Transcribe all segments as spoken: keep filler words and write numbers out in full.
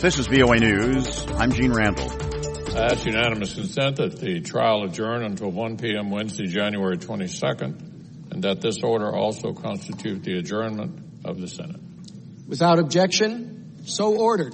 This is V O A News. I'm Gene Randall. I ask unanimous consent that the trial adjourn until one p.m. Wednesday, January twenty-second, and that this order also constitute the adjournment of the Senate. Without objection, so ordered.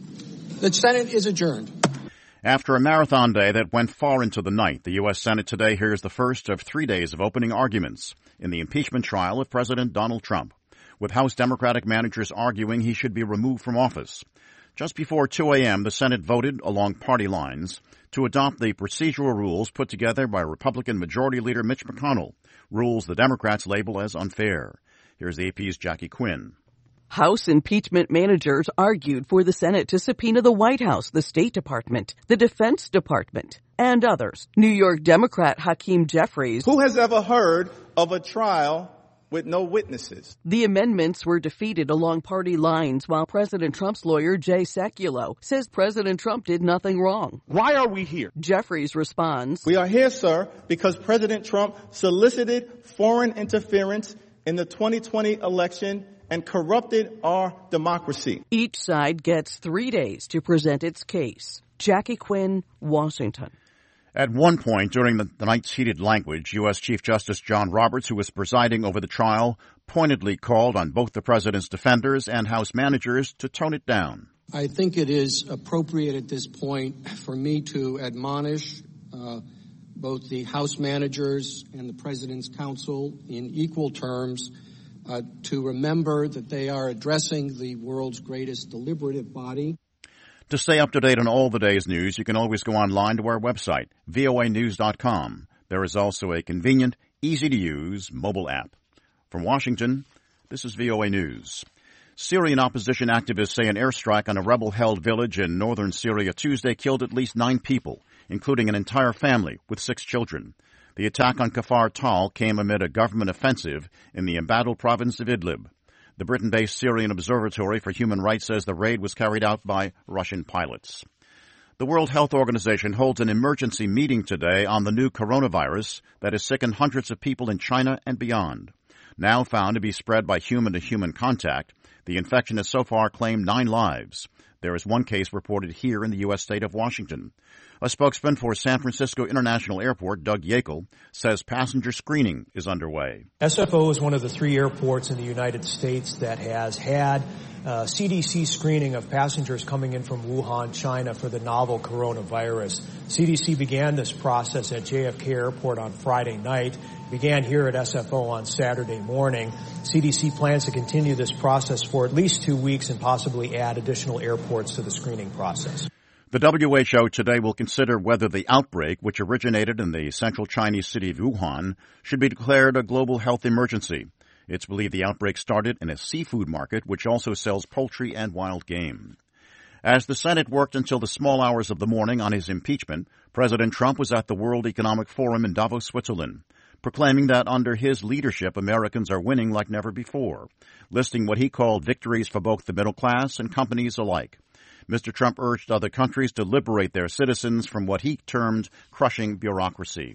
The Senate is adjourned. After a marathon day that went far into the night, the U S. Senate today hears the first of three days of opening arguments in the impeachment trial of President Donald Trump, with House Democratic managers arguing he should be removed from office. Just before two a.m., the Senate voted along party lines to adopt the procedural rules put together by Republican Majority Leader Mitch McConnell, rules the Democrats label as unfair. Here's the A P's Jackie Quinn. House impeachment managers argued for the Senate to subpoena the White House, the State Department, the Defense Department, and others. New York Democrat Hakeem Jeffries, who has ever heard of a trial with no witnesses? The amendments were defeated along party lines, while President Trump's lawyer, Jay Sekulow, says President Trump did nothing wrong. Why are we here? Jeffries responds, We are here, sir, because President Trump solicited foreign interference in the twenty twenty election and corrupted our democracy. Each side gets three days to present its case. Jackie Quinn, Washington. At one point during the, the night's heated language, U S. Chief Justice John Roberts, who was presiding over the trial, pointedly called on both the president's defenders and House managers to tone it down. I think it is appropriate at this point for me to admonish uh, both the House managers and the President's counsel in equal terms uh, to remember that they are addressing the world's greatest deliberative body. To stay up to date on all the day's news, you can always go online to our website, V O A news dot com. There is also a convenient, easy-to-use mobile app. From Washington, this is V O A News. Syrian opposition activists say an airstrike on a rebel-held village in northern Syria Tuesday killed at least nine people, including an entire family with six children. The attack on Kafar Tal came amid a government offensive in the embattled province of Idlib. The Britain-based Syrian Observatory for Human Rights says the raid was carried out by Russian pilots. The World Health Organization holds an emergency meeting today on the new coronavirus that has sickened hundreds of people in China and beyond. Now found to be spread by human-to-human contact, the infection has so far claimed nine lives. There is one case reported here in the U S state of Washington. A spokesman for San Francisco International Airport, Doug Yakel, says passenger screening is underway. S F O is one of the three airports in the United States that has had uh, C D C screening of passengers coming in from Wuhan, China for the novel coronavirus. C D C began this process at J F K Airport on Friday night, began here at S F O on Saturday morning. C D C plans to continue this process for at least two weeks and possibly add additional airports to the screening process. The W H O today will consider whether the outbreak, which originated in the central Chinese city of Wuhan, should be declared a global health emergency. It's believed the outbreak started in a seafood market, which also sells poultry and wild game. As the Senate worked until the small hours of the morning on his impeachment, President Trump was at the World Economic Forum in Davos, Switzerland, proclaiming that under his leadership, Americans are winning like never before, listing what he called victories for both the middle class and companies alike. Mister Trump urged other countries to liberate their citizens from what he termed crushing bureaucracy.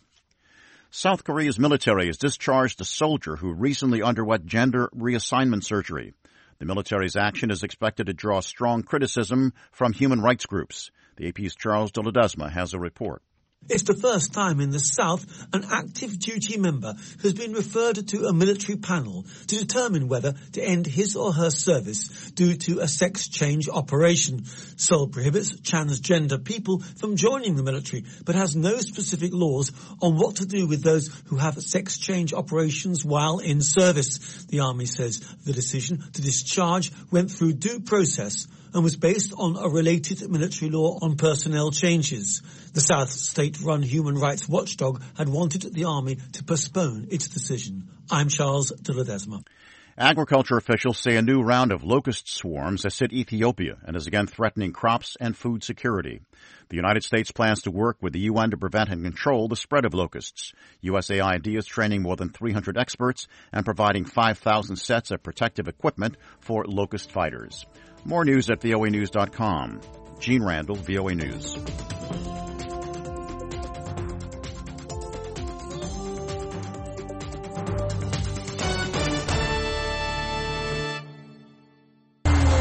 South Korea's military has discharged a soldier who recently underwent gender reassignment surgery. The military's action is expected to draw strong criticism from human rights groups. The A P's Charles de Ledesma has a report. It's the first time in the South an active duty member has been referred to a military panel to determine whether to end his or her service due to a sex change operation. Seoul prohibits transgender people from joining the military, but has no specific laws on what to do with those who have sex change operations while in service. The Army says the decision to discharge went through due process and was based on a related military law on personnel changes. The South state-run human rights watchdog had wanted the Army to postpone its decision. I'm Charles de Ledesma. Agriculture officials say a new round of locust swarms has hit Ethiopia and is again threatening crops and food security. The United States plans to work with the U N to prevent and control the spread of locusts. U S A I D is training more than three hundred experts and providing five thousand sets of protective equipment for locust fighters. More news at V O A news dot com. Gene Randall, V O A News.